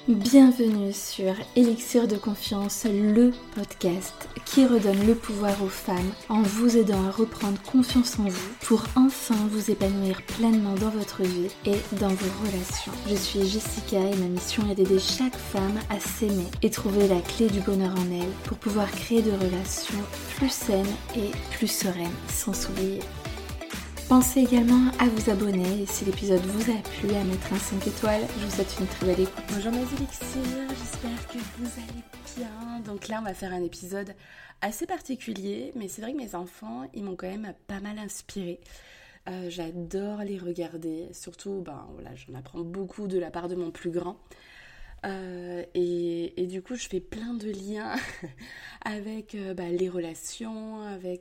Bienvenue sur Élixir de confiance, le podcast qui redonne le pouvoir aux femmes en vous aidant à reprendre confiance en vous pour enfin vous épanouir pleinement dans votre vie et dans vos relations. Je suis Jessica et ma mission est d'aider chaque femme à s'aimer et trouver la clé du bonheur en elle pour pouvoir créer des relations plus saines et plus sereines sans s'oublier. Pensez également à vous abonner et si l'épisode vous a plu, à mettre un 5 étoiles. Je vous souhaite une très belle écoute. Bonjour mes élixirs, j'espère que vous allez bien. Donc là, on va faire un épisode assez particulier, mais c'est vrai que mes enfants, ils m'ont quand même pas mal inspirée. J'adore les regarder, surtout, j'en apprends beaucoup de la part de mon plus grand. Et du coup, je fais plein de liens avec les relations,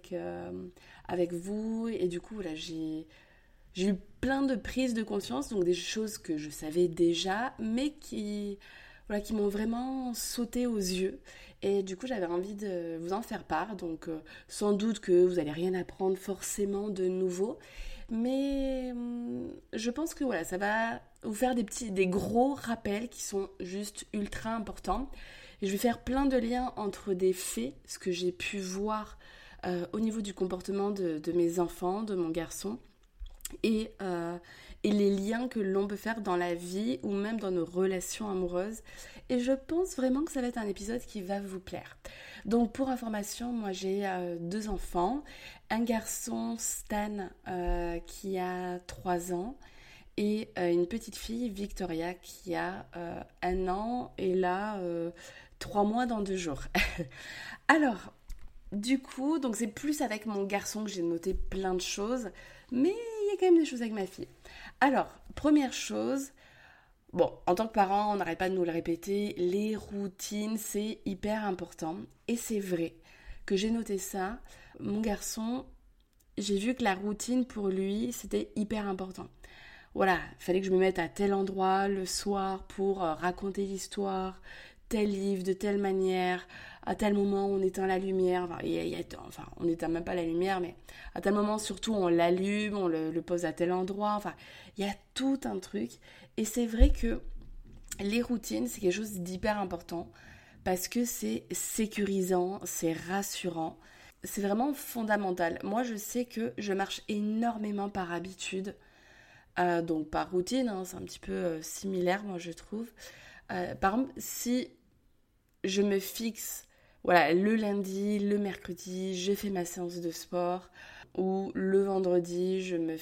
avec vous. Et du coup, voilà, j'ai eu plein de prises de conscience, donc des choses que je savais déjà, mais qui m'ont vraiment sauté aux yeux. Et du coup, j'avais envie de vous en faire part. Donc, sans doute que vous n'allez rien apprendre forcément de nouveau. Mais je pense que voilà, ça va vous faire des gros rappels qui sont juste ultra importants. Et je vais faire plein de liens entre des faits, ce que j'ai pu voir au niveau du comportement de mes enfants, de mon garçon, et les liens que l'on peut faire dans la vie ou même dans nos relations amoureuses. Et je pense vraiment que ça va être un épisode qui va vous plaire. Donc pour information, moi j'ai 2 enfants, un garçon Stan qui a 3 ans et une petite fille Victoria qui a 1 an et là 3 mois dans 2 jours. Alors du coup, donc c'est plus avec mon garçon que j'ai noté plein de choses, mais il y a quand même des choses avec ma fille. Alors, première chose, en tant que parent, on n'arrête pas de nous le répéter, les routines, c'est hyper important. Et c'est vrai que j'ai noté ça. Mon garçon, j'ai vu que la routine pour lui, c'était hyper important. Voilà, il fallait que je me mette à tel endroit le soir pour raconter l'histoire, tel livre, de telle manière, à tel moment on éteint la lumière, on n'éteint même pas la lumière, mais à tel moment surtout on l'allume, on le pose à tel endroit, il y a tout un truc. Et c'est vrai que les routines, c'est quelque chose d'hyper important parce que c'est sécurisant, c'est rassurant, c'est vraiment fondamental. Moi je sais que je marche énormément par habitude, donc par routine, c'est un petit peu similaire moi je trouve. Par exemple, si je me fixe, le lundi, le mercredi, je fais ma séance de sport, ou le vendredi,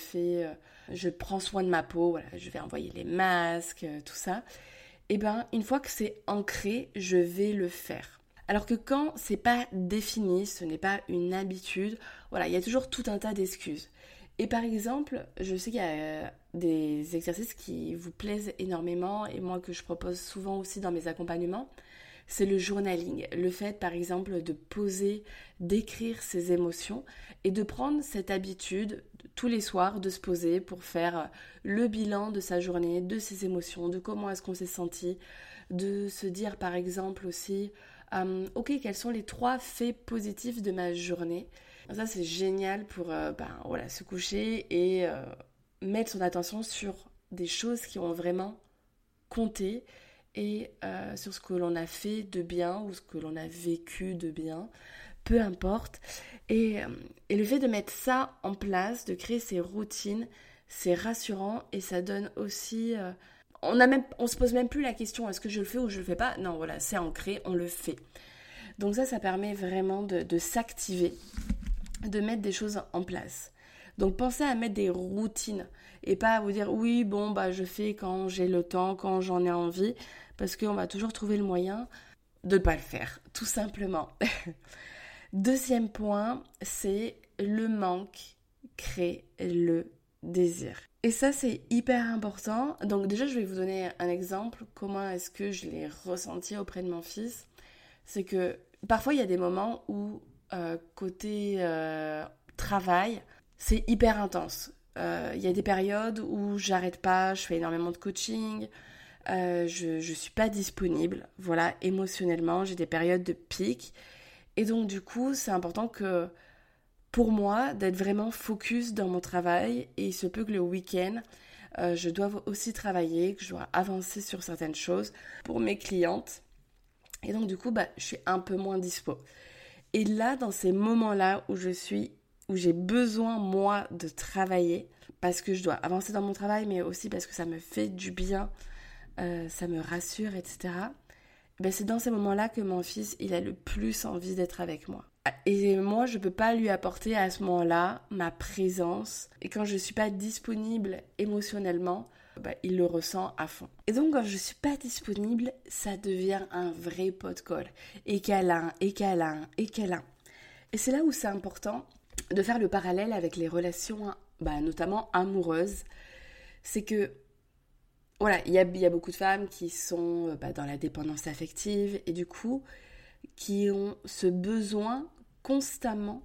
je prends soin de ma peau, je vais envoyer les masques, tout ça. Et une fois que c'est ancré, je vais le faire. Alors que quand c'est pas défini, ce n'est pas une habitude, il y a toujours tout un tas d'excuses. Et par exemple, je sais qu'il y a des exercices qui vous plaisent énormément et moi que je propose souvent aussi dans mes accompagnements, c'est le journaling. Le fait par exemple de poser, d'écrire ses émotions et de prendre cette habitude tous les soirs de se poser pour faire le bilan de sa journée, de ses émotions, de comment est-ce qu'on s'est senti, de se dire par exemple aussi ok, quels sont les 3 faits positifs de ma journée. Ça, c'est génial pour se coucher et mettre son attention sur des choses qui ont vraiment compté et sur ce que l'on a fait de bien ou ce que l'on a vécu de bien, peu importe. Et le fait de mettre ça en place, de créer ces routines, c'est rassurant et ça donne aussi... on se pose même plus la question, est-ce que je le fais ou je le fais pas ? Non, c'est ancré, on le fait. Donc ça permet vraiment de s'activer, de mettre des choses en place. Donc pensez à mettre des routines et pas à vous dire oui je fais quand j'ai le temps, quand j'en ai envie, parce qu'on va toujours trouver le moyen de ne pas le faire, tout simplement. Deuxième point, c'est le manque crée le désir. Et ça c'est hyper important. Donc déjà je vais vous donner un exemple, comment est-ce que je l'ai ressenti auprès de mon fils. C'est que parfois il y a des moments où côté travail, c'est hyper intense. Il y a des périodes où j'arrête pas, je fais énormément de coaching, je suis pas disponible, émotionnellement, j'ai des périodes de pic. Et donc du coup, c'est important que pour moi d'être vraiment focus dans mon travail et il se peut que le week-end, je dois aussi travailler, que je dois avancer sur certaines choses pour mes clientes. Et donc du coup, je suis un peu moins dispo. Et là, dans ces moments-là où j'ai besoin, moi, de travailler, parce que je dois avancer dans mon travail, mais aussi parce que ça me fait du bien, ça me rassure, etc. C'est dans ces moments-là que mon fils, il a le plus envie d'être avec moi. Et moi, je peux pas lui apporter à ce moment-là ma présence. Et quand je suis pas disponible émotionnellement, il le ressent à fond. Et donc, quand je suis pas disponible, ça devient un vrai pot de colle. Et câlin, et câlin, et câlin. Et c'est là où c'est important de faire le parallèle avec les relations, notamment amoureuses. C'est que, voilà, il y a beaucoup de femmes qui sont dans la dépendance affective et du coup, qui ont ce besoin constamment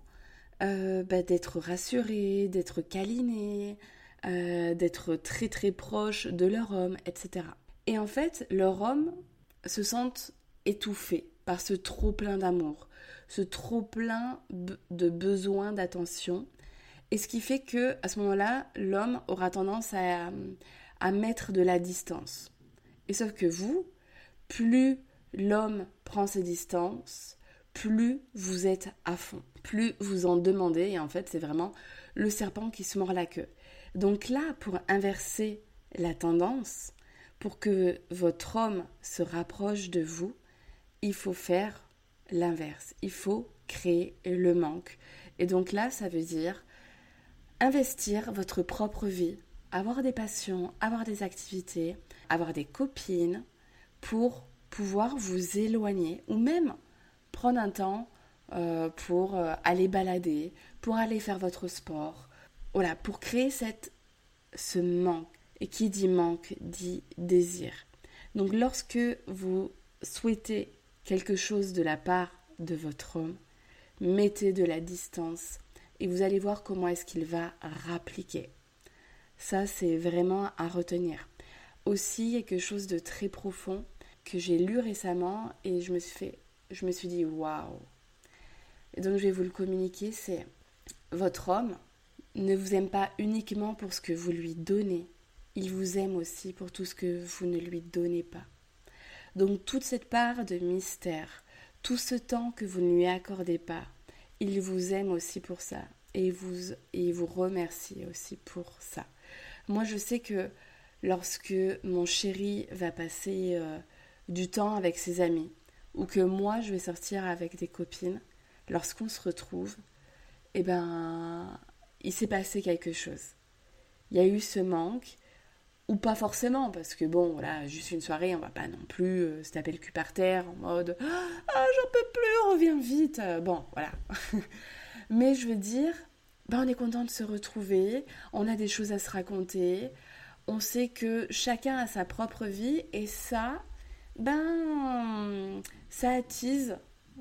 d'être rassurées, d'être câlinées, d'être très très proches de leur homme, etc. Et en fait, leur homme se sentent étouffés par ce trop plein d'amour, ce trop plein de besoin d'attention. Et ce qui fait que à ce moment-là, l'homme aura tendance à mettre de la distance. Et sauf que vous, plus l'homme prend ses distances, plus vous êtes à fond, plus vous en demandez, et en fait c'est vraiment le serpent qui se mord la queue. Donc là, pour inverser la tendance, pour que votre homme se rapproche de vous, il faut faire l'inverse, il faut créer le manque. Et donc là, ça veut dire investir votre propre vie, avoir des passions, avoir des activités, avoir des copines pour pouvoir vous éloigner ou même prendre un temps pour aller balader, pour aller faire votre sport. Voilà, pour créer ce manque. Et qui dit manque dit désir. Donc lorsque vous souhaitez quelque chose de la part de votre homme, mettez de la distance et vous allez voir comment est-ce qu'il va rappliquer. Ça, c'est vraiment à retenir. Aussi, il y a quelque chose de très profond que j'ai lu récemment et je me suis dit waouh. Et donc je vais vous le communiquer, c'est votre homme ne vous aime pas uniquement pour ce que vous lui donnez, il vous aime aussi pour tout ce que vous ne lui donnez pas. Donc toute cette part de mystère, tout ce temps que vous ne lui accordez pas, il vous aime aussi pour ça et il vous remercie aussi pour ça. Moi je sais que lorsque mon chéri va passer du temps avec ses amis ou que moi je vais sortir avec des copines, lorsqu'on se retrouve, il s'est passé quelque chose. Il y a eu ce manque, ou pas forcément, parce que bon, voilà, juste une soirée, on va pas non plus se taper le cul par terre en mode « Ah, j'en peux plus, reviens vite !» Bon, voilà. Mais je veux dire, on est content de se retrouver, on a des choses à se raconter, on sait que chacun a sa propre vie, et ça, ça attise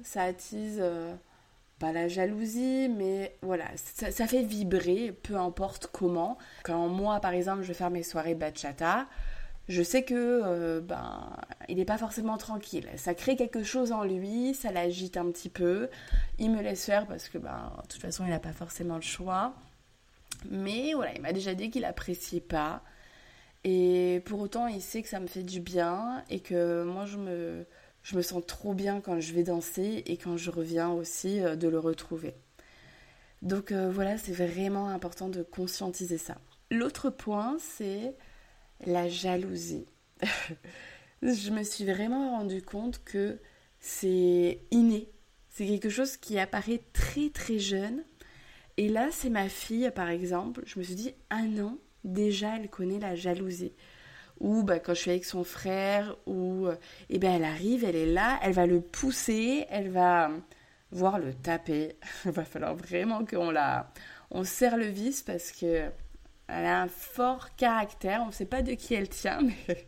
pas la jalousie, mais voilà, ça fait vibrer, peu importe comment. Quand moi, par exemple, je vais faire mes soirées bachata, je sais que il n'est pas forcément tranquille. Ça crée quelque chose en lui, ça l'agite un petit peu. Il me laisse faire parce que, de toute façon, il n'a pas forcément le choix. Mais voilà, il m'a déjà dit qu'il n'appréciait pas. Et pour autant, il sait que ça me fait du bien et que moi, je me sens trop bien quand je vais danser et quand je reviens aussi de le retrouver. Donc voilà, c'est vraiment important de conscientiser ça. L'autre point, c'est la jalousie. Je me suis vraiment rendu compte que c'est inné. C'est quelque chose qui apparaît très très jeune. Et là, c'est ma fille, par exemple. Je me suis dit, non, déjà, elle connaît la jalousie. Ou quand je suis avec son frère, elle arrive, elle est là, elle va le pousser, elle va voir le taper. Il va falloir vraiment on serre le vis parce que elle a un fort caractère. On ne sait pas de qui elle tient,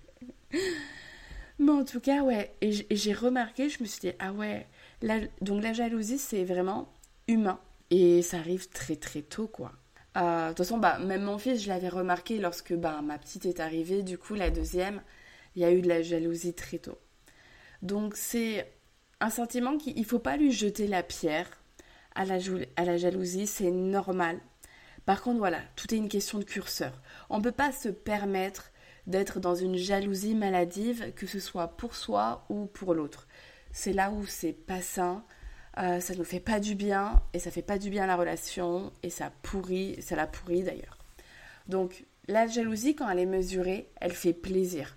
mais en tout cas, ouais. Et j'ai remarqué, je me suis dit, ah ouais, donc la jalousie, c'est vraiment humain. Et ça arrive très très tôt, quoi. De toute façon, même mon fils, je l'avais remarqué lorsque ma petite est arrivée. Du coup, la deuxième, il y a eu de la jalousie très tôt. Donc, c'est un sentiment qu'il ne faut pas lui jeter la pierre à la jalousie. C'est normal. Par contre, voilà, tout est une question de curseur. On ne peut pas se permettre d'être dans une jalousie maladive, que ce soit pour soi ou pour l'autre. C'est là où c'est pas sain, ça nous fait pas du bien, et ça fait pas du bien à la relation, et ça la pourrit d'ailleurs. Donc, la jalousie, quand elle est mesurée, elle fait plaisir.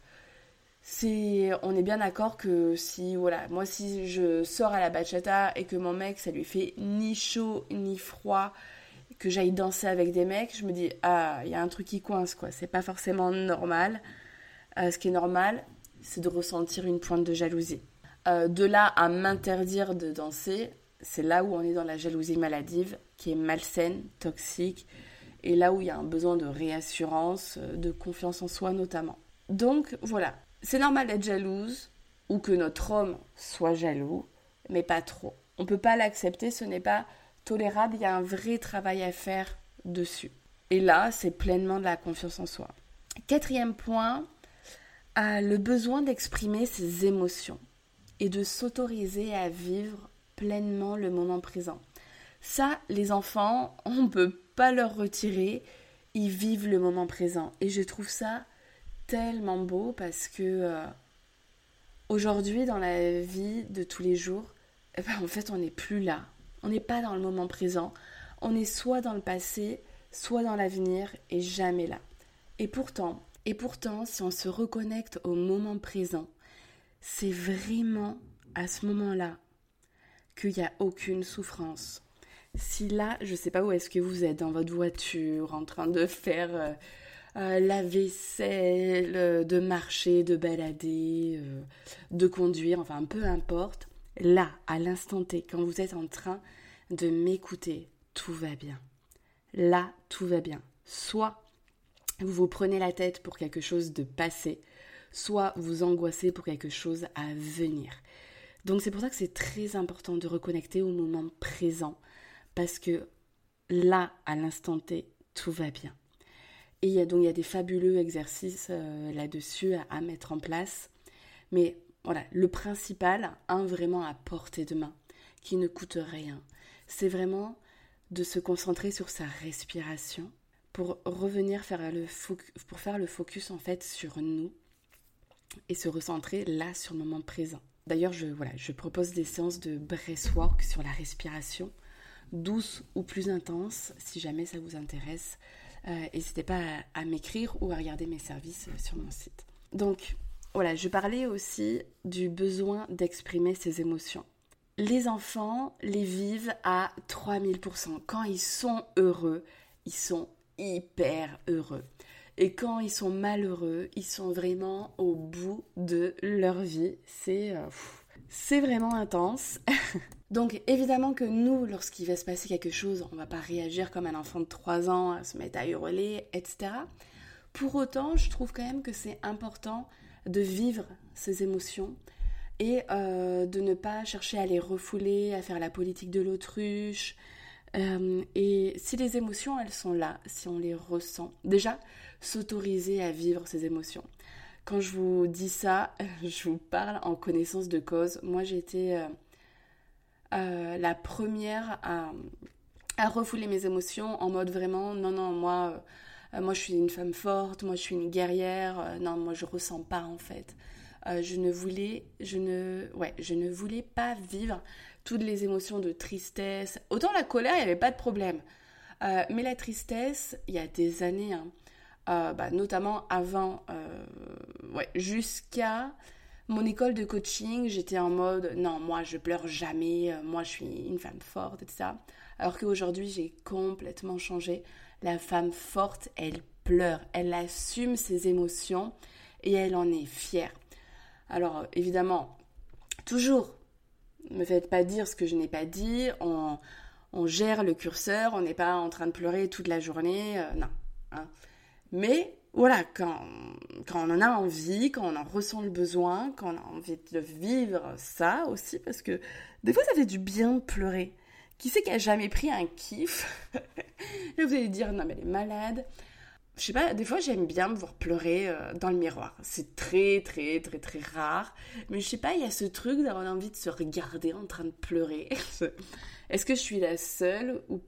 On est bien d'accord que moi si je sors à la bachata et que mon mec, ça lui fait ni chaud ni froid, que j'aille danser avec des mecs, je me dis, ah, il y a un truc qui coince, quoi. C'est pas forcément normal. Ce qui est normal, c'est de ressentir une pointe de jalousie. De là à m'interdire de danser, c'est là où on est dans la jalousie maladive, qui est malsaine, toxique, et là où il y a un besoin de réassurance, de confiance en soi notamment. Donc voilà, c'est normal d'être jalouse, ou que notre homme soit jaloux, mais pas trop. On ne peut pas l'accepter, ce n'est pas tolérable, il y a un vrai travail à faire dessus. Et là, c'est pleinement de la confiance en soi. 4e point, le besoin d'exprimer ses émotions et de s'autoriser à vivre pleinement le moment présent. Ça, les enfants, on ne peut pas leur retirer, ils vivent le moment présent. Et je trouve ça tellement beau parce que aujourd'hui, dans la vie de tous les jours, en fait, on n'est plus là. On n'est pas dans le moment présent. On est soit dans le passé, soit dans l'avenir et jamais là. Et pourtant, si on se reconnecte au moment présent, c'est vraiment à ce moment-là qu'il n'y a aucune souffrance. Si là, je ne sais pas où est-ce que vous êtes, dans votre voiture, en train de faire la vaisselle, de marcher, de balader, de conduire, enfin peu importe, là, à l'instant T, quand vous êtes en train de m'écouter, tout va bien. Là, tout va bien. Soit vous vous prenez la tête pour quelque chose de passé, soit vous angoissez pour quelque chose à venir. Donc c'est pour ça que c'est très important de reconnecter au moment présent, parce que là, à l'instant T, tout va bien. Et il y a des fabuleux exercices là-dessus à mettre en place. Mais voilà, le principal, vraiment à portée de main, qui ne coûte rien, c'est vraiment de se concentrer sur sa respiration pour revenir faire le focus en fait sur nous et se recentrer là sur le moment présent. D'ailleurs, je propose des séances de breathwork sur la respiration, douce ou plus intense, si jamais ça vous intéresse. N'hésitez pas à m'écrire ou à regarder mes services sur mon site. Donc, voilà, je parlais aussi du besoin d'exprimer ses émotions. Les enfants les vivent à 3000%. Quand ils sont heureux, ils sont hyper heureux. Et quand ils sont malheureux, ils sont vraiment au bout de leur vie. C'est vraiment intense. Donc évidemment que nous, lorsqu'il va se passer quelque chose, on ne va pas réagir comme un enfant de 3 ans, à se mettre à hurler, etc. Pour autant, je trouve quand même que c'est important de vivre ces émotions et de ne pas chercher à les refouler, à faire la politique de l'autruche. Et si les émotions, elles sont là, si on les ressent, déjà, s'autoriser à vivre ces émotions. Quand je vous dis ça, je vous parle en connaissance de cause. Moi, j'ai été la première à refouler mes émotions en mode vraiment, non, moi je suis une femme forte, moi je suis une guerrière, non, moi je ressens pas en fait. Je ne voulais pas vivre toutes les émotions de tristesse. Autant la colère, il n'y avait pas de problème. Mais la tristesse, il y a des années, notamment avant, jusqu'à mon école de coaching, j'étais en mode, non, moi je pleure jamais, moi je suis une femme forte, etc. Alors qu'aujourd'hui, j'ai complètement changé. La femme forte, elle pleure, elle assume ses émotions et elle en est fière. Alors, évidemment, toujours, ne me faites pas dire ce que je n'ai pas dit, on gère le curseur, on n'est pas en train de pleurer toute la journée, non. Hein. Mais voilà, quand on en a envie, quand on en ressent le besoin, quand on a envie de vivre ça aussi, parce que des fois ça fait du bien de pleurer. Qui c'est qui a jamais pris un kiff? Et vous allez dire, non mais elle est malade. Je sais pas, des fois j'aime bien me voir pleurer dans le miroir. C'est très très très très rare. Mais je sais pas, il y a ce truc d'avoir envie de se regarder en train de pleurer. Est-ce que je suis la seule ou pas?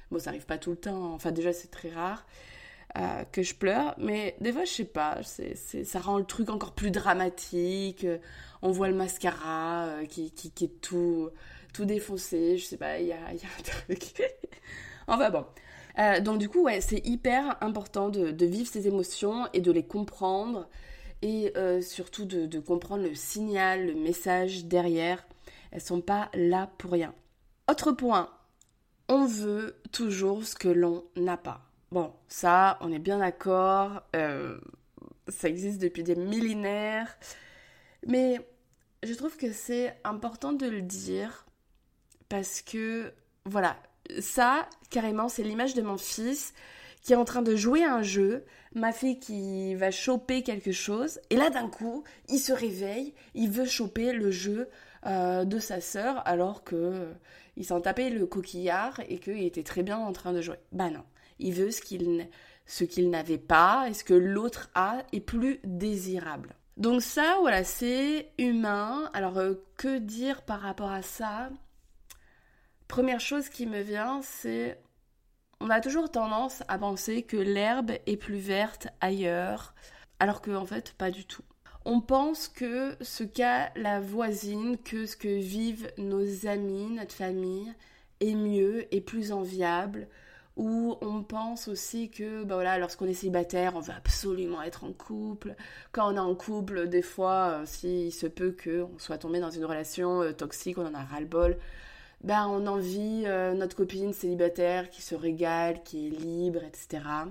Bon, ça arrive pas tout le temps, enfin déjà c'est très rare que je pleure, mais des fois je sais pas, ça rend le truc encore plus dramatique, on voit le mascara qui est tout défoncé, je sais pas, il y a un truc. Enfin bon. Donc du coup, ouais, c'est hyper important de vivre ces émotions et de les comprendre et surtout de comprendre le signal, le message derrière. Elles sont pas là pour rien. Autre point, on veut toujours ce que l'on n'a pas. Bon, ça, on est bien d'accord, ça existe depuis des millénaires, mais je trouve que c'est important de le dire parce que, voilà, ça, carrément, c'est l'image de mon fils qui est en train de jouer à un jeu, ma fille qui va choper quelque chose, et là, d'un coup, il se réveille, il veut choper le jeu de sa sœur, alors que il s'en tapait le coquillard et qu'il était très bien en train de jouer. Bah non, il veut ce qu'il n'avait pas, et ce que l'autre a est plus désirable. Donc ça, voilà, c'est humain. Alors, que dire par rapport à ça ? Première chose qui me vient, c'est on a toujours tendance à penser que l'herbe est plus verte ailleurs, alors que en fait, pas du tout. On pense que ce qu'a la voisine, que ce que vivent nos amis, notre famille, est mieux, est plus enviable, ou on pense aussi que bah voilà, lorsqu'on est célibataire, on veut absolument être en couple. Quand on est en couple, des fois, s'il se peut qu'on soit tombé dans une relation toxique, on en a ras-le-bol, ben, on envie notre copine célibataire qui se régale, qui est libre, etc.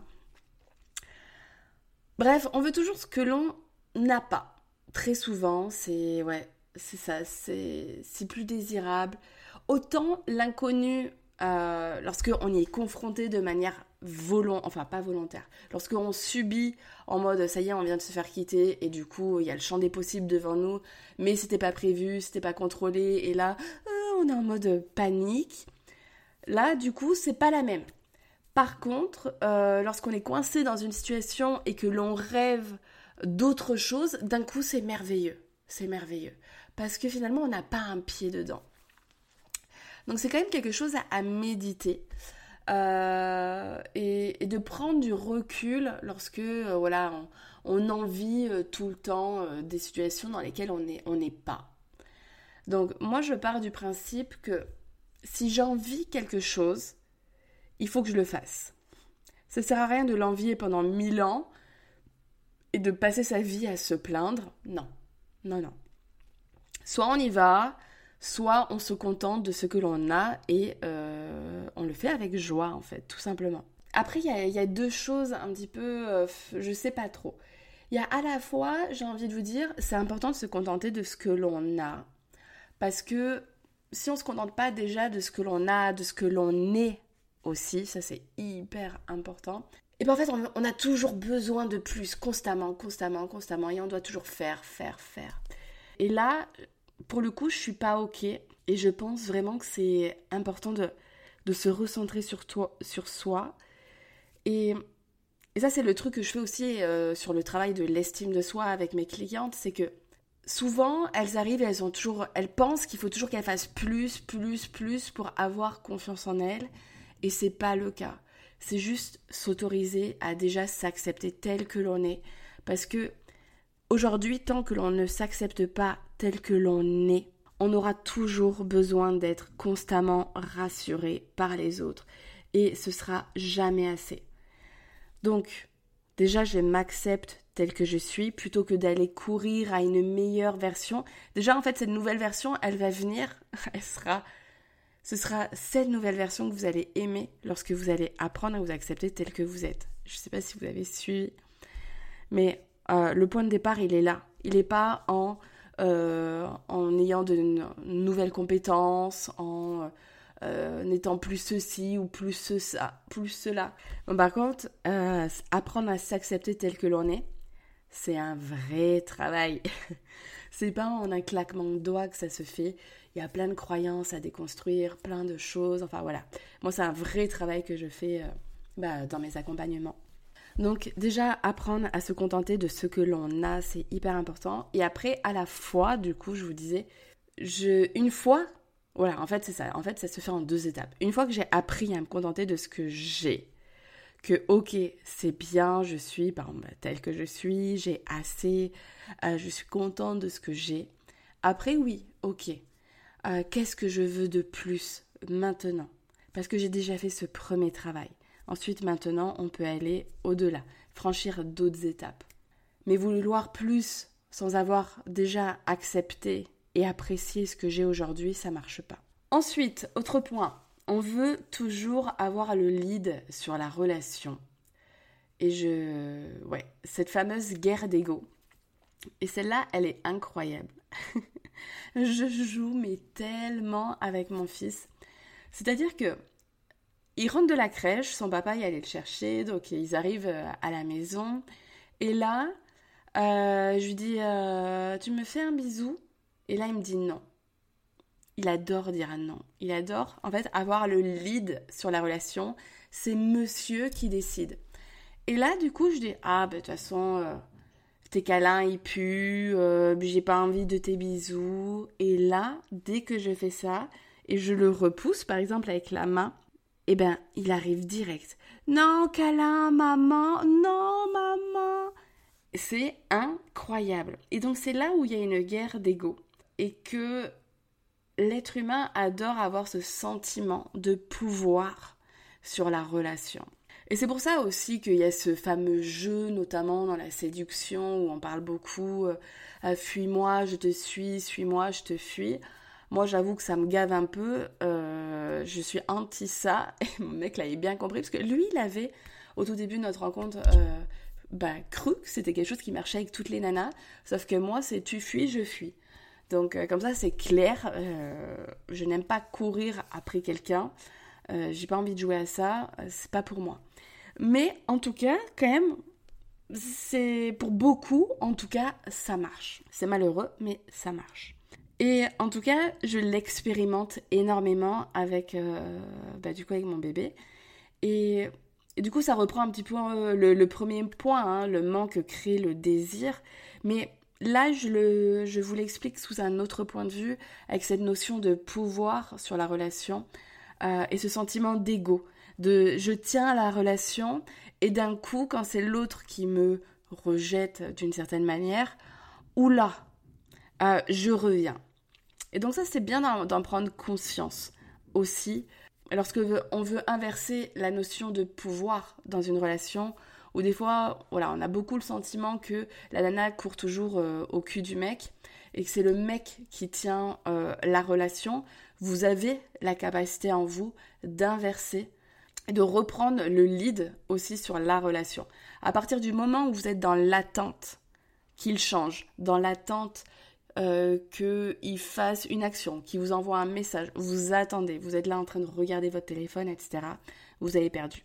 Bref, on veut toujours ce que l'on n'a pas. Très souvent, c'est ça, c'est plus désirable. Autant l'inconnu, lorsqu'on y est confronté de manière enfin pas volontaire, lorsqu'on subit en mode ça y est, on vient de se faire quitter et du coup il y a le champ des possibles devant nous, mais c'était pas prévu, c'était pas contrôlé et là on est en mode panique. Là du coup c'est pas la même. Par contre, lorsqu'on est coincé dans une situation et que l'on rêve d'autres choses, d'un coup c'est merveilleux. C'est merveilleux. Parce que finalement on n'a pas un pied dedans. Donc c'est quand même quelque chose à méditer. Et de prendre du recul lorsque voilà, on envie tout le temps des situations dans lesquelles on n'est pas. Donc moi je pars du principe que si j'envie quelque chose, il faut que je le fasse. Ça sert à rien de l'envier pendant 1000 ans et de passer sa vie à se plaindre. Non, non, non. Soit on y va, soit on se contente de ce que l'on a et on le fait avec joie en fait, tout simplement. Après, il y a deux choses un petit peu, je sais pas trop. Il y a à la fois, j'ai envie de vous dire, c'est important de se contenter de ce que l'on a. Parce que si on ne se contente pas déjà de ce que l'on a, de ce que l'on est aussi, ça c'est hyper important. Et bien en fait, on a toujours besoin de plus, constamment, et on doit toujours faire. Et là, pour le coup, je suis pas ok, et je pense vraiment que c'est important de se recentrer sur soi. Et ça, c'est le truc que je fais aussi sur le travail de l'estime de soi avec mes clientes, c'est que souvent, elles arrivent et elles pensent qu'il faut toujours qu'elles fassent plus pour avoir confiance en elles, et c'est pas le cas. C'est juste s'autoriser à déjà s'accepter tel que l'on est, parce que aujourd'hui, tant que l'on ne s'accepte pas tel que l'on est, on aura toujours besoin d'être constamment rassuré par les autres, et ce sera jamais assez. Donc, déjà, je m'accepte tel que je suis, plutôt que d'aller courir à une meilleure version. Déjà, en fait, cette nouvelle version, elle va venir, ce sera cette nouvelle version que vous allez aimer lorsque vous allez apprendre à vous accepter tel que vous êtes. Je ne sais pas si vous avez suivi, mais le point de départ, il est là. Il n'est pas en ayant de nouvelles compétences, en n'étant plus ceci ou plus cela. Bon, par contre, apprendre à s'accepter tel que l'on est, c'est un vrai travail. C'est pas en un claquement de doigts que ça se fait. Il y a plein de croyances à déconstruire, plein de choses. Enfin voilà. Moi, c'est un vrai travail que je fais dans mes accompagnements. Donc déjà, apprendre à se contenter de ce que l'on a, c'est hyper important. Et après, à la fois, du coup, je vous disais, une fois Voilà, en fait, c'est ça. En fait, ça se fait en 2 étapes. Une fois que j'ai appris à me contenter de ce que j'ai, que ok, c'est bien, je suis par exemple telle que je suis, j'ai assez, je suis contente de ce que j'ai. Après, oui, ok, qu'est-ce que je veux de plus maintenant? Parce que j'ai déjà fait ce premier travail. Ensuite, maintenant, on peut aller au-delà, franchir d'autres étapes. Mais vouloir plus sans avoir déjà accepté et apprécié ce que j'ai aujourd'hui, ça marche pas. Ensuite, autre point, on veut toujours avoir le lead sur la relation. Et cette fameuse guerre d'ego. Et celle-là, elle est incroyable. Je joue mais tellement avec mon fils. C'est-à-dire que il rentre de la crèche, son papa y allait le chercher, donc ils arrivent à la maison. Et là, je lui dis, tu me fais un bisou? Et là, il me dit non. Il adore dire non. Il adore, en fait, avoir le lead sur la relation. C'est monsieur qui décide. Et là, du coup, je dis, de toute façon, tes câlins, ils puent, j'ai pas envie de tes bisous. Et là, dès que je fais ça, et je le repousse, par exemple, avec la main, eh ben, il arrive direct. Non, câlin, maman, non, maman. C'est incroyable. Et donc, c'est là où il y a une guerre d'ego. Et que l'être humain adore avoir ce sentiment de pouvoir sur la relation. Et c'est pour ça aussi qu'il y a ce fameux jeu, notamment dans la séduction, où on parle beaucoup fuis-moi, je te suis-moi, je te fuis. Moi, j'avoue que ça me gave un peu. Je suis anti ça. Et mon mec l'avait bien compris, parce que lui, il avait, au tout début de notre rencontre, cru que c'était quelque chose qui marchait avec toutes les nanas. Sauf que moi, c'est tu fuis, je fuis. Donc, comme ça, c'est clair. Je n'aime pas courir après quelqu'un. J'ai pas envie de jouer à ça. C'est pas pour moi. Mais en tout cas, quand même, c'est pour beaucoup, en tout cas, ça marche. C'est malheureux, mais ça marche. Et en tout cas, je l'expérimente énormément avec, avec mon bébé. Et du coup, ça reprend un petit peu le premier point, le manque crée le désir. Mais là, je vous l'explique sous un autre point de vue, avec cette notion de pouvoir sur la relation et ce sentiment d'ego. De je tiens à la relation et d'un coup, quand c'est l'autre qui me rejette d'une certaine manière, oula, je reviens. Et donc ça, c'est bien d'en prendre conscience aussi. Lorsque on veut inverser la notion de pouvoir dans une relation, où des fois, voilà, on a beaucoup le sentiment que la nana court toujours au cul du mec et que c'est le mec qui tient la relation, vous avez la capacité en vous d'inverser et de reprendre le lead aussi sur la relation. À partir du moment où vous êtes dans l'attente qu'il change, dans l'attente qu'il fasse une action, qu'il vous envoie un message, vous attendez, vous êtes là en train de regarder votre téléphone, etc., vous avez perdu.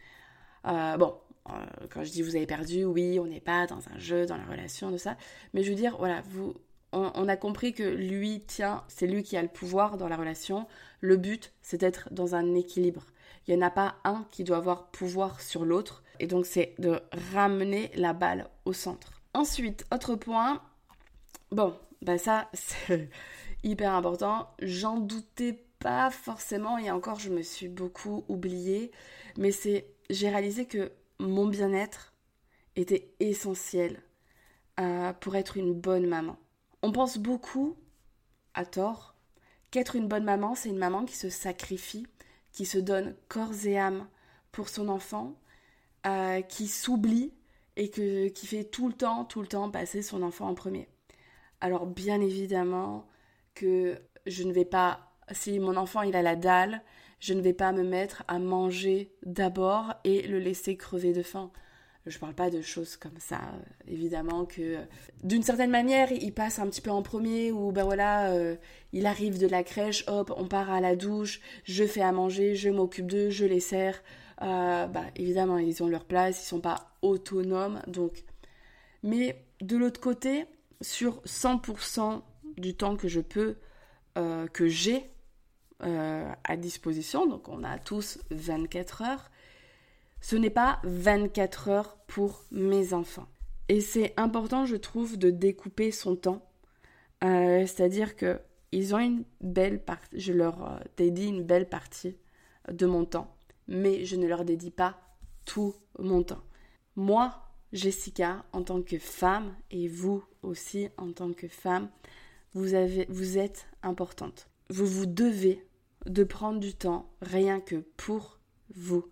Quand je dis vous avez perdu, oui, on n'est pas dans un jeu, dans la relation, de ça, mais je veux dire, voilà, on a compris que lui, c'est lui qui a le pouvoir dans la relation. Le but, c'est d'être dans un équilibre. Il n'y en a pas un qui doit avoir pouvoir sur l'autre, et donc c'est de ramener la balle au centre. Ensuite, autre point, ça, c'est hyper important. J'en doutais pas forcément, et encore, je me suis beaucoup oubliée. Mais j'ai réalisé que mon bien-être était essentiel pour être une bonne maman. On pense beaucoup, à tort, qu'être une bonne maman, c'est une maman qui se sacrifie, qui se donne corps et âme pour son enfant, qui s'oublie et qui fait tout le temps passer son enfant en premier. Alors bien évidemment que je ne vais pas, si mon enfant il a la dalle, je ne vais pas me mettre à manger d'abord et le laisser crever de faim. Je parle pas de choses comme ça, évidemment que d'une certaine manière il passe un petit peu en premier ou il arrive de la crèche, hop, on part à la douche, je fais à manger, je m'occupe d'eux, je les sers. Évidemment ils ont leur place, ils sont pas autonomes donc. Mais de l'autre côté, sur 100% du temps que que j'ai à disposition, donc on a tous 24 heures, ce n'est pas 24 heures pour mes enfants. Et c'est important, je trouve, de découper son temps. C'est-à-dire que ils ont une belle partie, je leur dédie une belle partie de mon temps, mais je ne leur dédie pas tout mon temps. Moi, Jessica, en tant que femme, et vous aussi en tant que femme, vous êtes importante. Vous vous devez de prendre du temps rien que pour vous.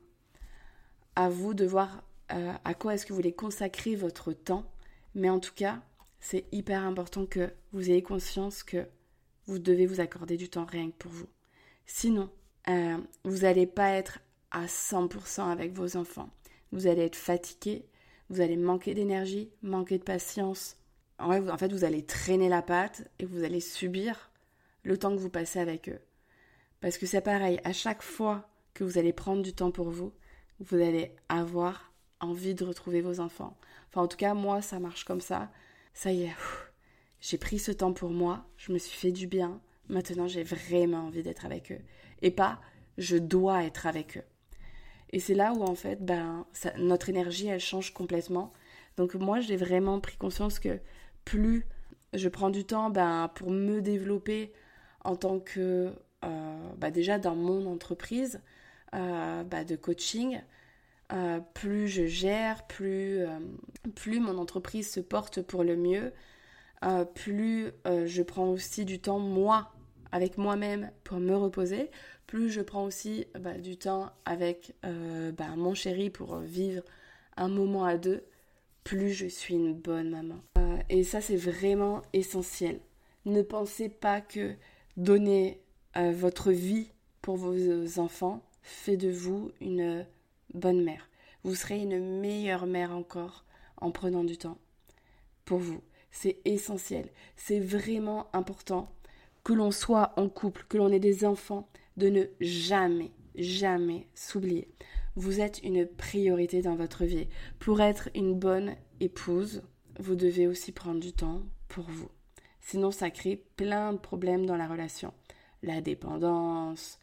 À vous de voir à quoi est-ce que vous voulez consacrer votre temps, mais en tout cas, c'est hyper important que vous ayez conscience que vous devez vous accorder du temps rien que pour vous. Sinon, vous n'allez pas être à 100% avec vos enfants. Vous allez être fatigué, vous allez manquer d'énergie, manquer de patience. En fait, vous allez traîner la patte et vous allez subir le temps que vous passez avec eux. Parce que c'est pareil, à chaque fois que vous allez prendre du temps pour vous, vous allez avoir envie de retrouver vos enfants. Enfin, en tout cas, moi, ça marche comme ça. Ça y est, j'ai pris ce temps pour moi, je me suis fait du bien. Maintenant, j'ai vraiment envie d'être avec eux. Et pas, je dois être avec eux. Et c'est là où, en fait, notre énergie, elle change complètement. Donc, moi, j'ai vraiment pris conscience que plus je prends du temps pour me développer en tant que, déjà dans mon entreprise de coaching, plus je gère, plus mon entreprise se porte pour le mieux, plus je prends aussi du temps, moi, avec moi-même pour me reposer, plus je prends aussi du temps avec mon chéri pour vivre un moment à deux, plus je suis une bonne maman. Et ça, c'est vraiment essentiel. Ne pensez pas que donner votre vie pour vos enfants fait de vous une bonne mère. Vous serez une meilleure mère encore en prenant du temps pour vous. C'est essentiel. C'est vraiment important que l'on soit en couple, que l'on ait des enfants, de ne jamais, jamais s'oublier. Vous êtes une priorité dans votre vie. Pour être une bonne épouse, vous devez aussi prendre du temps pour vous. Sinon, ça crée plein de problèmes dans la relation. La dépendance,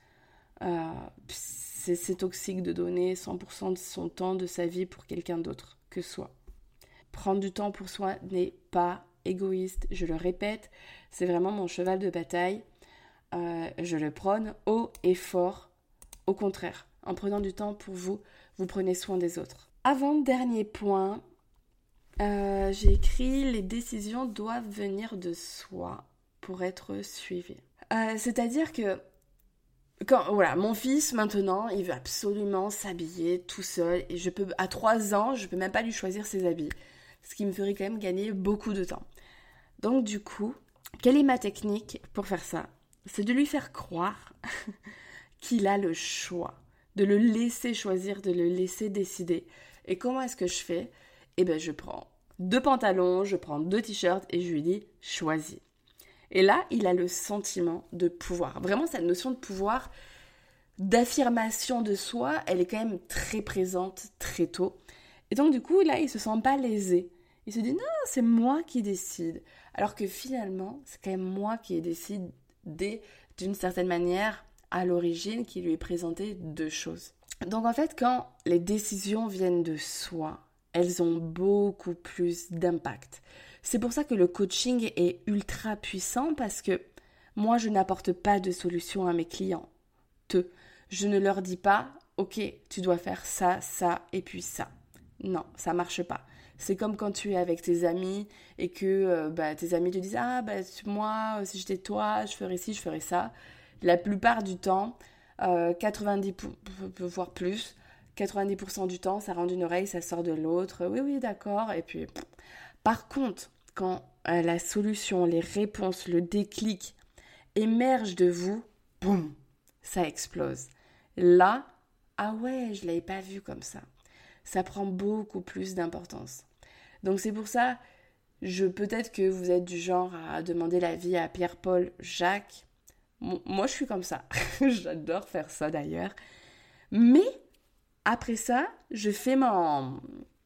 c'est toxique de donner 100% de son temps, de sa vie pour quelqu'un d'autre que soi. Prendre du temps pour soi n'est pas égoïste, je le répète, c'est vraiment mon cheval de bataille. Je le prône haut et fort. Au contraire, en prenant du temps pour vous, vous prenez soin des autres. Avant-dernier point, j'ai écrit « Les décisions doivent venir de soi pour être suivies ». C'est-à-dire que mon fils, maintenant, il veut absolument s'habiller tout seul. Et à 3 ans, je peux même pas lui choisir ses habits. Ce qui me ferait quand même gagner beaucoup de temps. Donc du coup, quelle est ma technique pour faire ça ? C'est de lui faire croire qu'il a le choix. De le laisser choisir, de le laisser décider. Et comment est-ce que je fais ? Je prends 2 pantalons, je prends 2 t-shirts et je lui dis « choisis ». Et là, il a le sentiment de pouvoir. Vraiment, cette notion de pouvoir, d'affirmation de soi, elle est quand même très présente très tôt. Et donc, du coup, là, il ne se sent pas lésé. Il se dit « Non, c'est moi qui décide ». Alors que finalement, c'est quand même moi qui ai décidé d'une certaine manière à l'origine qui lui ai présenté 2 choses. Donc, en fait, quand les décisions viennent de soi, elles ont beaucoup plus d'impact. C'est pour ça que le coaching est ultra puissant parce que moi, je n'apporte pas de solution à mes clients. Je ne leur dis pas « Ok, tu dois faire ça, ça et puis ça ». Non, ça marche pas. C'est comme quand tu es avec tes amis et que tes amis te disent « Ah, moi, si j'étais toi, je ferais ci, je ferais ça ». La plupart du temps, 90, voire plus, 90% du temps, ça rentre d'une oreille, ça sort de l'autre. Oui, d'accord. Et puis... Par contre, quand la solution, les réponses, le déclic émergent de vous, boum, ça explose. Là, ah ouais, je ne l'avais pas vu comme ça. Ça prend beaucoup plus d'importance. Donc c'est pour ça, peut-être que vous êtes du genre à demander l'avis à Pierre, Paul, Jacques. Moi, je suis comme ça. J'adore faire ça d'ailleurs. Mais après ça, je fais ma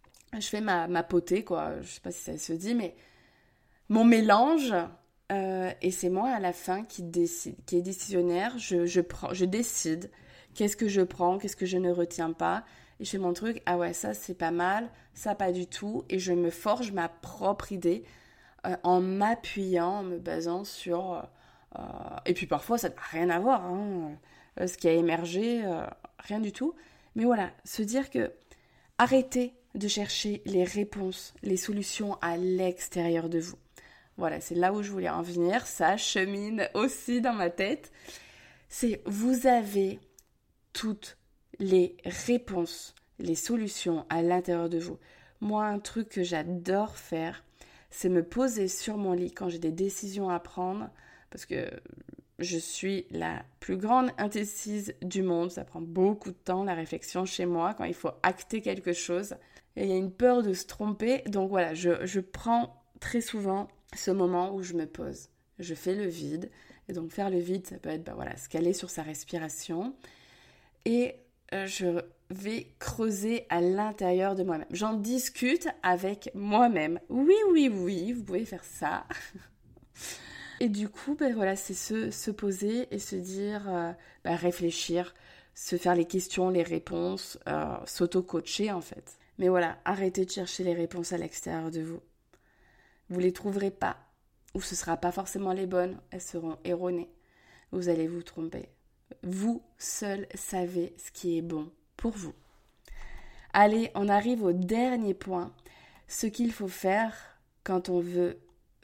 potée, quoi. Je sais pas si ça se dit, mais mon mélange, et c'est moi à la fin qui décide, qui est décisionnaire. Je décide qu'est-ce que je prends, qu'est-ce que je ne retiens pas. Et je fais mon truc, ah ouais, ça c'est pas mal, ça pas du tout. Et je me forge ma propre idée en m'appuyant, en me basant sur Et puis parfois, ça n'a rien à voir, hein. Ce qui a émergé, rien du tout. Mais voilà, se dire que arrêtez de chercher les réponses, les solutions à l'extérieur de vous. Voilà, c'est là où je voulais en venir. Ça chemine aussi dans ma tête. C'est vous avez toutes les réponses, les solutions à l'intérieur de vous. Moi, un truc que j'adore faire, c'est me poser sur mon lit quand j'ai des décisions à prendre, parce que je suis la plus grande indécise du monde. Ça prend beaucoup de temps, la réflexion chez moi, quand il faut acter quelque chose. Et il y a une peur de se tromper. Donc voilà, je prends très souvent ce moment où je me pose. Je fais le vide. Et donc faire le vide, ça peut être se caler sur sa respiration. Et je vais creuser à l'intérieur de moi-même. J'en discute avec moi-même. Oui, vous pouvez faire ça. Et du coup, c'est se poser et se dire, réfléchir, se faire les questions, les réponses, s'auto-coacher en fait. Mais voilà, arrêtez de chercher les réponses à l'extérieur de vous. Vous ne les trouverez pas, ou ce ne sera pas forcément les bonnes, elles seront erronées. Vous allez vous tromper. Vous seul savez ce qui est bon pour vous. Allez, on arrive au dernier point, ce qu'il faut faire quand on veut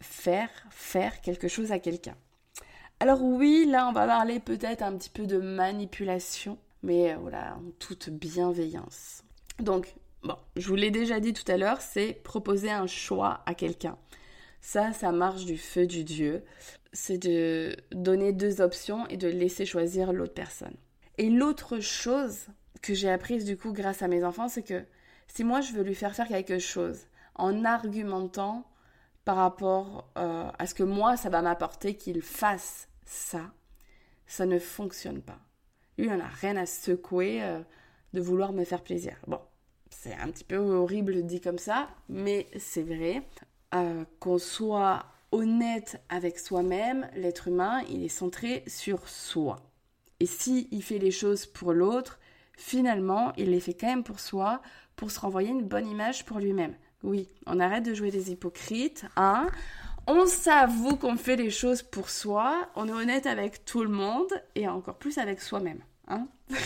faire quelque chose à quelqu'un. Alors oui, là on va parler peut-être un petit peu de manipulation, mais voilà, en toute bienveillance. Donc, je vous l'ai déjà dit tout à l'heure, c'est proposer un choix à quelqu'un. Ça marche du feu du Dieu. C'est de donner 2 options et de laisser choisir l'autre personne. Et l'autre chose que j'ai apprise du coup grâce à mes enfants, c'est que si moi je veux lui faire quelque chose en argumentant par rapport à ce que moi ça va m'apporter qu'il fasse ça, ça ne fonctionne pas. Lui, il n'en a rien à secouer de vouloir me faire plaisir. Bon, c'est un petit peu horrible dit comme ça, mais c'est vrai. Qu'on soit honnête avec soi-même, l'être humain, il est centré sur soi. Et s'il fait les choses pour l'autre, finalement, il les fait quand même pour soi, pour se renvoyer une bonne image pour lui-même. Oui, on arrête de jouer des hypocrites, hein. On s'avoue qu'on fait les choses pour soi, on est honnête avec tout le monde, et encore plus avec soi-même, hein.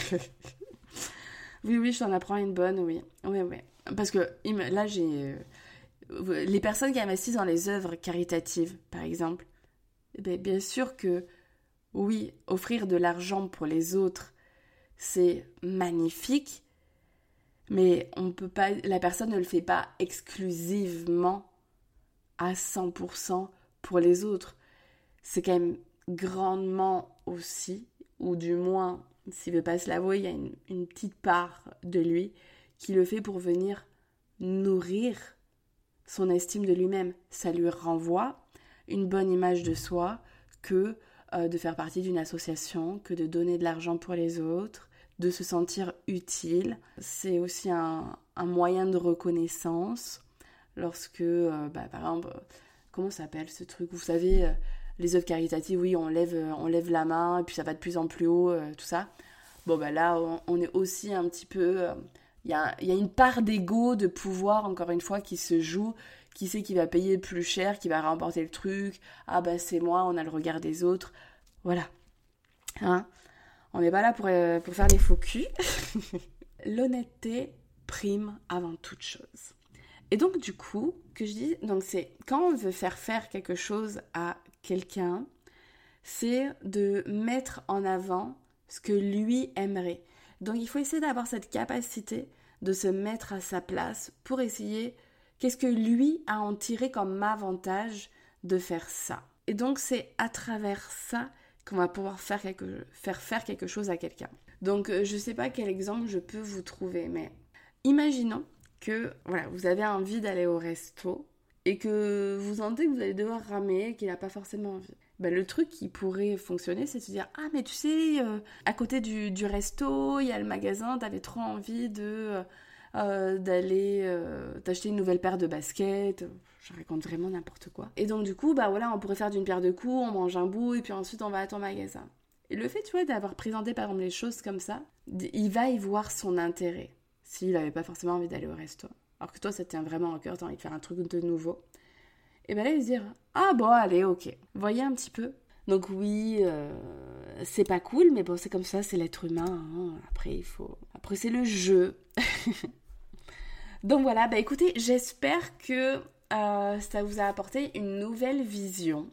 Oui, je t'en apprends une bonne, oui. Parce que là, j'ai... les personnes qui investissent dans les œuvres caritatives, par exemple, bien sûr que, oui, offrir de l'argent pour les autres, c'est magnifique, mais on peut pas, la personne ne le fait pas exclusivement à 100% pour les autres. C'est quand même grandement aussi, ou du moins, s'il veut pas se l'avouer, il y a une petite part de lui qui le fait pour venir nourrir son estime de lui-même. Ça lui renvoie une bonne image de soi que de faire partie d'une association, que de donner de l'argent pour les autres, de se sentir utile. C'est aussi un moyen de reconnaissance lorsque, par exemple, comment ça s'appelle ce truc? Vous savez, les œuvres caritatives, oui, on lève la main et puis ça va de plus en plus haut, tout ça. Là, on est aussi un petit peu... Il y a une part d'ego, de pouvoir, encore une fois, qui se joue. Qui c'est qui va payer le plus cher, qui va remporter le truc? Ah c'est moi, on a le regard des autres. Voilà. Hein? On n'est pas là pour faire les faux culs. L'honnêteté prime avant toute chose. Et donc du coup, que je dis, donc c'est quand on veut faire quelque chose à quelqu'un, c'est de mettre en avant ce que lui aimerait. Donc il faut essayer d'avoir cette capacité de se mettre à sa place pour essayer qu'est-ce que lui a en tiré comme avantage de faire ça. Et donc c'est à travers ça qu'on va pouvoir faire quelque chose à quelqu'un. Donc je ne sais pas quel exemple je peux vous trouver, mais imaginons que vous avez envie d'aller au resto et que vous sentez que vous allez devoir ramer et qu'il n'a pas forcément envie. Le truc qui pourrait fonctionner, c'est de se dire « Ah, mais tu sais, à côté du resto, il y a le magasin, t'avais trop envie d'aller t'acheter une nouvelle paire de baskets. » Je raconte vraiment n'importe quoi. Et donc du coup, on pourrait faire d'une pierre deux coups, on mange un bout et puis ensuite on va à ton magasin. Et le fait, d'avoir présenté par exemple les choses comme ça, il va y voir son intérêt s'il n'avait pas forcément envie d'aller au resto. Alors que toi, ça te tient vraiment à cœur, t'as envie de faire un truc de nouveau. Et là, il va se dire « Ah allez, ok. » Voyez un petit peu. Donc oui, c'est pas cool, mais bon, c'est comme ça, c'est l'être humain, hein. Après, c'est le jeu. Donc voilà, bah écoutez, j'espère que ça vous a apporté une nouvelle vision.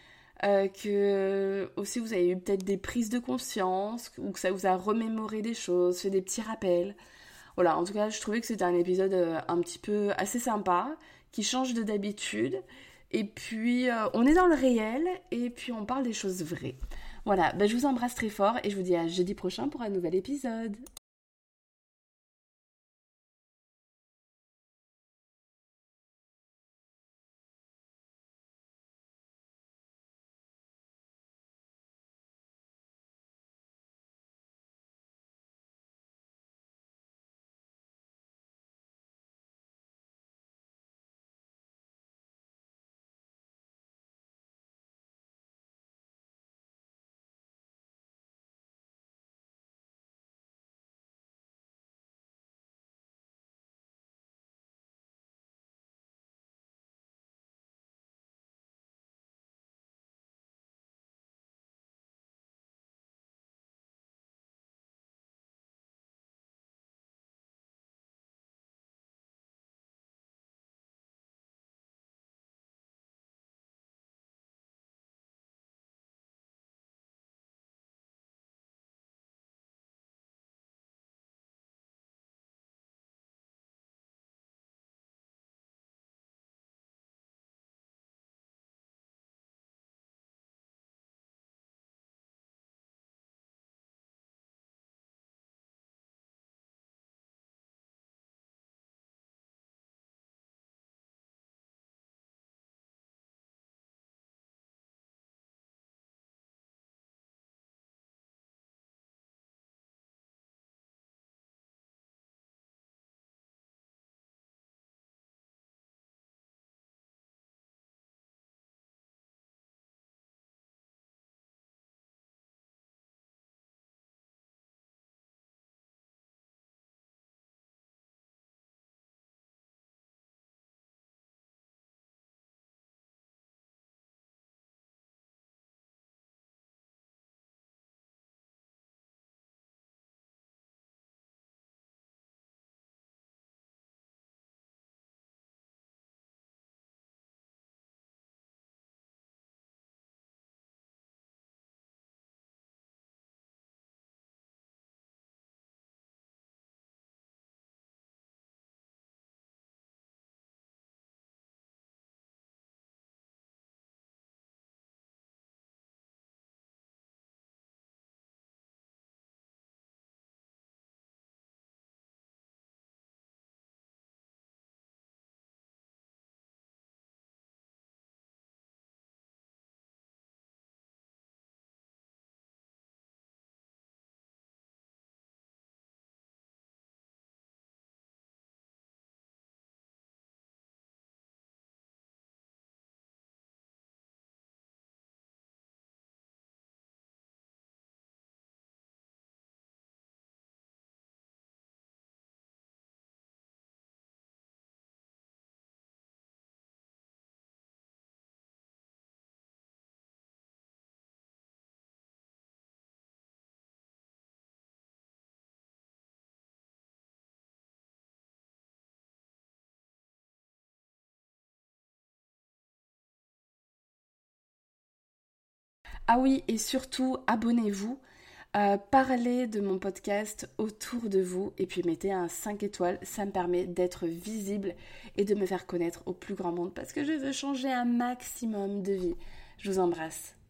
Que aussi vous avez eu peut-être des prises de conscience, ou que ça vous a remémoré des choses, fait des petits rappels. Voilà, en tout cas, je trouvais que c'était un épisode un petit peu assez sympa, qui change de d'habitude. Et puis, on est dans le réel, et puis on parle des choses vraies. Voilà, ben, je vous embrasse très fort, et je vous dis à jeudi prochain pour un nouvel épisode. Ah oui, et surtout, abonnez-vous. Parlez de mon podcast autour de vous et puis mettez un 5 étoiles, ça me permet d'être visible et de me faire connaître au plus grand monde parce que je veux changer un maximum de vie. Je vous embrasse.